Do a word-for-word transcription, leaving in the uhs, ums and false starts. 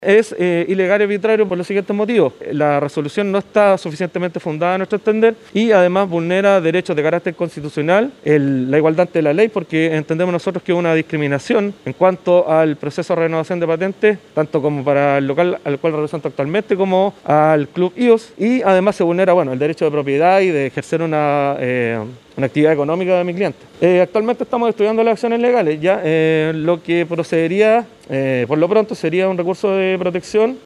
Es eh, ilegal y arbitrario por los siguientes motivos. La resolución no está suficientemente fundada a nuestro entender y además vulnera derechos de carácter constitucional, el, la igualdad ante la ley, porque entendemos nosotros que es una discriminación en cuanto al proceso de renovación de patentes, tanto como para el local al cual represento actualmente como al Club I O S, y además se vulnera bueno, el derecho de propiedad y de ejercer una... Eh, una actividad económica de mi cliente. Eh, actualmente estamos estudiando las acciones legales, ya eh, lo que procedería eh, por lo pronto sería un recurso de protección